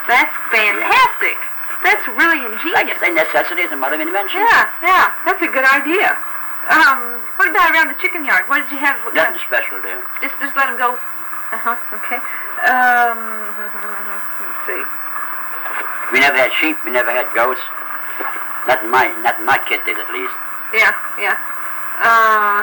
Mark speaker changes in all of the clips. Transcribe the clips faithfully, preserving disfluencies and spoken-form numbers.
Speaker 1: That's fantastic. That's really ingenious.
Speaker 2: Like I say, necessity is a mother of invention.
Speaker 1: Yeah, yeah. That's a good idea. Um, what about around the chicken yard? What did you have? What
Speaker 2: Nothing
Speaker 1: kind of,
Speaker 2: special there.
Speaker 1: just, just let them go. Uh huh. Okay. Um, let's see.
Speaker 2: We never had sheep. We never had goats. Not in my, not in my kid did, at least.
Speaker 1: Yeah, yeah. Uh,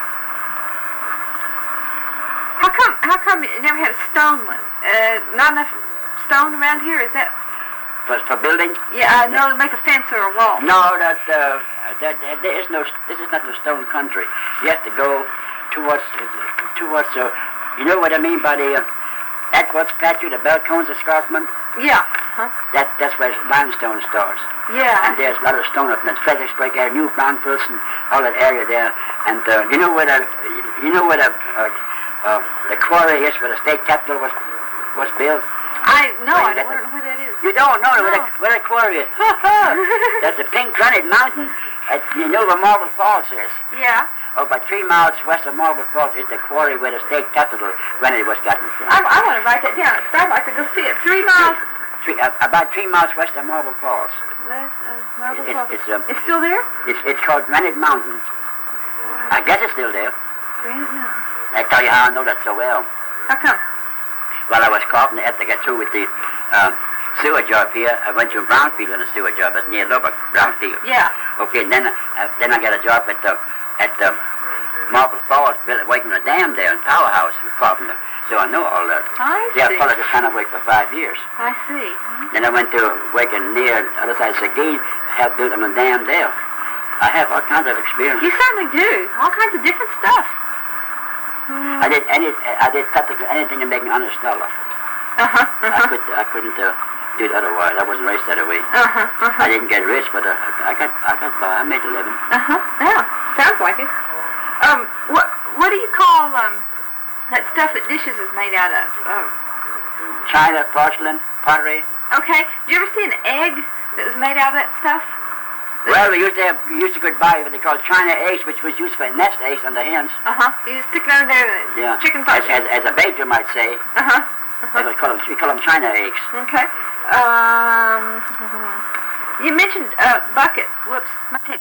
Speaker 1: how come? How come you never had a stone one? Uh, not enough stone around here. Is that?
Speaker 2: For, for building?
Speaker 1: Yeah, I know to make a fence or a wall.
Speaker 2: No, that, uh, that, that there is no. This is not the stone country. You have to go towards, towards. Uh, you know what I mean by the uh, Atwell's Plateau, the Belcones Escarpment.
Speaker 1: Yeah. Huh?
Speaker 2: That that's where limestone starts.
Speaker 1: Yeah.
Speaker 2: And there's a lot of stone up there. Fredericksburg area, New Braunfels, and all that area there. And uh, you know where the, you know where the, uh, uh, the quarry is where the state capitol was was built.
Speaker 1: I no,
Speaker 2: Where
Speaker 1: I
Speaker 2: you
Speaker 1: don't
Speaker 2: get
Speaker 1: know where that is.
Speaker 2: You don't know
Speaker 1: No.
Speaker 2: where, the, where the quarry is. That's a pink granite mountain. At, you know where Marble Falls is.
Speaker 1: Yeah.
Speaker 2: Oh, about three miles west of Marble Falls is the quarry where the state capitol granite was gotten from.
Speaker 1: I, I want to write that down. I'd like to go see it. Three miles.
Speaker 2: Three, uh, about three miles west of Marble Falls.
Speaker 1: West of Marble
Speaker 2: It's-
Speaker 1: Falls.
Speaker 2: it's, um,
Speaker 1: It's still there?
Speaker 2: It's it's called Granite Mountain. I guess it's still there.
Speaker 1: Granite Mountain.
Speaker 2: I tell you how I know that so well.
Speaker 1: How come?
Speaker 2: While I was carpenter, I had to get through with the uh, sewer job here. I went to Brownfield on a sewer job. It's near Lubbock, Brownfield.
Speaker 1: Yeah.
Speaker 2: Okay, and then uh, then I got a job at the at the Marble Falls, built working a dam there in Powerhouse with carpenter. So I know all that.
Speaker 1: I
Speaker 2: Yeah,
Speaker 1: see.
Speaker 2: I followed this kind of work for five years.
Speaker 1: I see.
Speaker 2: Then I went to working near the other side of Seguin, helped build on a dam there. I have all kinds of experience.
Speaker 1: You certainly do. All kinds of different stuff.
Speaker 2: I did any, I did practically anything to make an honest dollar.
Speaker 1: Uh-huh.
Speaker 2: I
Speaker 1: Uh-huh.
Speaker 2: could, I couldn't uh, do it otherwise. I wasn't raised that way.
Speaker 1: Uh-huh. Uh-huh.
Speaker 2: I didn't get rich, but uh, I got, I got by. I made a living.
Speaker 1: Uh-huh. Yeah. Sounds like it. Um, what what do you call um that stuff that dishes is made out of? Um,
Speaker 2: China, porcelain, pottery.
Speaker 1: okay. Did you ever see an egg that was made out of that stuff?
Speaker 2: Well, we used to have, we used to could buy what they call China eggs, which was used for nest eggs on the hens.
Speaker 1: Uh-huh. You just stick it under there with
Speaker 2: Yeah.
Speaker 1: chicken
Speaker 2: As,
Speaker 1: pot.
Speaker 2: as, as a bait, you might say.
Speaker 1: Uh-huh.
Speaker 2: They
Speaker 1: Uh-huh.
Speaker 2: would call them, we call them China eggs.
Speaker 1: Okay. Um, you mentioned uh, bucket. Whoops. My tape.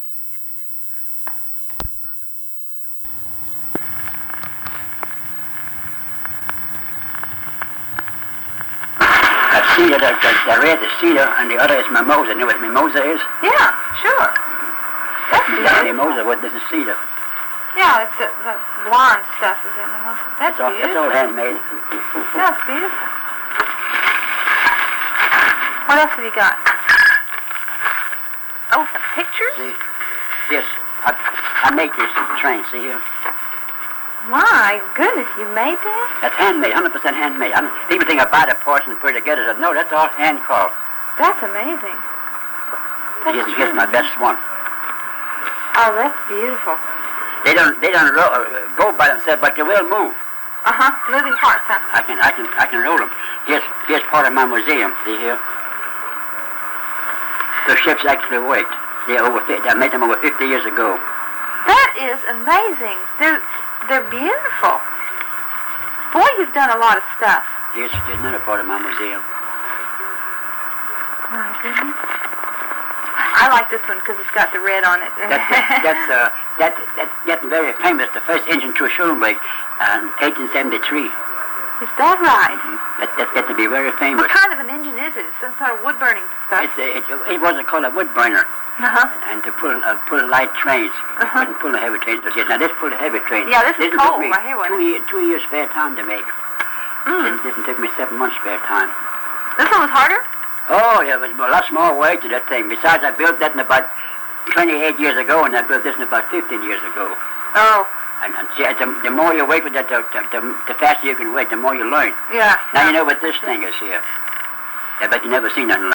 Speaker 2: That cedar, the, the, the red is cedar, and the other is mimosa. You know what mimosa is?
Speaker 1: Yeah, sure. That's
Speaker 2: That's
Speaker 1: beautiful.
Speaker 2: mimosa, what this is cedar.
Speaker 1: Yeah, it's the, the blonde stuff, is it? That's
Speaker 2: It's all, it's
Speaker 1: beautiful.
Speaker 2: all handmade.
Speaker 1: That's beautiful. What else have you got? Oh, some pictures?
Speaker 2: See, this, I, I make this train, see here?
Speaker 1: My goodness, you made that?
Speaker 2: That's handmade, one hundred percent handmade. I don't, people think I buy the parts and put it together. No, that's all hand carved.
Speaker 1: That's amazing. That's
Speaker 2: Here's, here's my best one.
Speaker 1: Oh, that's beautiful.
Speaker 2: They don't, they don't ro- uh, go by themselves, but they will move.
Speaker 1: Uh-huh. Moving parts, huh?
Speaker 2: I can, I can, I can roll them. Here's, here's part of my museum. See here? The ships actually worked. They over, I made them over fifty years ago.
Speaker 1: That is amazing. They're, they're beautiful. Boy, you've done a lot of stuff.
Speaker 2: Here's, here's another part of my museum.
Speaker 1: My goodness. I like this one because it's got the red on it.
Speaker 2: That's, that's, uh, that, that's getting very famous. The first engine through Schulenburg, uh, eighteen seventy-three.
Speaker 1: Is that right?
Speaker 2: Mm-hmm. That, that's getting to be very famous.
Speaker 1: What kind of an engine is it? It's some sort of wood-burning stuff.
Speaker 2: It's, uh, it, it wasn't called a wood burner.
Speaker 1: Uh-huh.
Speaker 2: And to pull uh, pull light trains,
Speaker 1: Uh-huh.
Speaker 2: couldn't pull the heavy trains. Now this pull the heavy train.
Speaker 1: Yeah, this is
Speaker 2: took
Speaker 1: cold.
Speaker 2: me
Speaker 1: I hear one.
Speaker 2: Two, year, two years spare time to make.
Speaker 1: Mm.
Speaker 2: This took me seven months spare time.
Speaker 1: This one was harder?
Speaker 2: Oh, yeah, it was a lot more weight to that thing. Besides, I built that in about twenty-eight years ago, and I built this in about fifteen years ago.
Speaker 1: Oh.
Speaker 2: And, and see, the, the more you work with that, the, the, the faster you can work, the more you learn.
Speaker 1: Yeah.
Speaker 2: Now you know what this thing is here. I bet you never seen nothing like